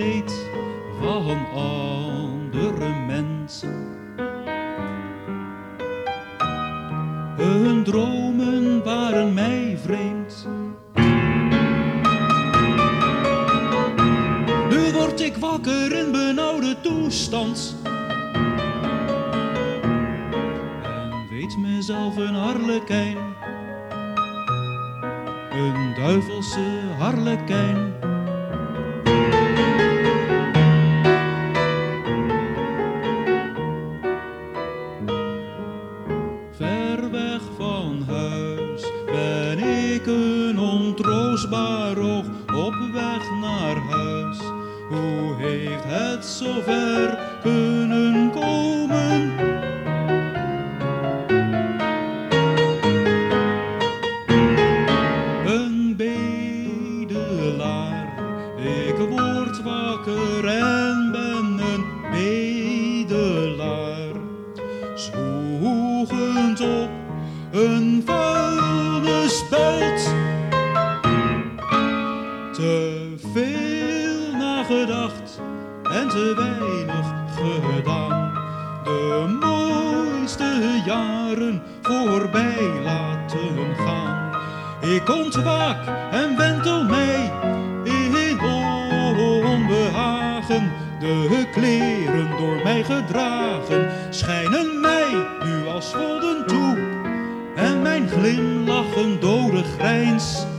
weet van andere mensen. Hun dromen waren mij vreemd. Nu word ik wakker in benauwde toestand en weet mezelf een harlekijn, een duivelse harlekijn. Ver weg van huis ben ik een ontroostbaar oog op weg naar huis. Hoe heeft het zover kunnen komen? Een bedelaar, ik word wakker en ben een bedelaar. Zwoegend op een vuilnisbelt. Te veel nagedacht en te weinig gedaan. De mooiste jaren voorbij laten gaan. Ik ontwaak en wentel mij in onbehagen. De kleren door mij gedragen schijnen mij nu als vodden toe. En mijn glimlach een dode grijns